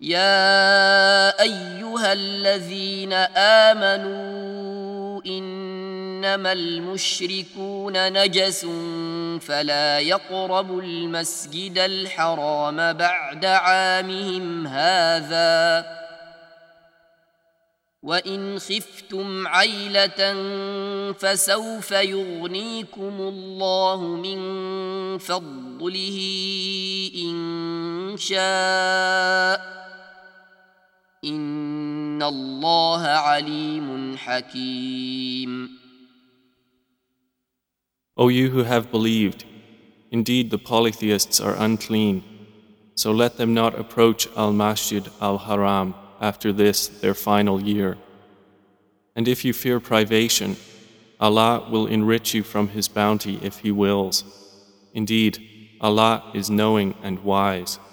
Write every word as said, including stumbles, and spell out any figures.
يا أيها الذين آمنوا إنما المشركون نجس فلا يقربوا المسجد الحرام بعد عامهم هذا وإن خفتم عيلة فسوف يغنيكم الله من فضله إن شاء إن الله عليم حكيم. O you who have believed, indeed the polytheists are unclean, so let them not approach al-Masjid al-Haram after this their final year. And if you fear privation, Allah will enrich you from His bounty if He wills. Indeed, Allah is knowing and wise.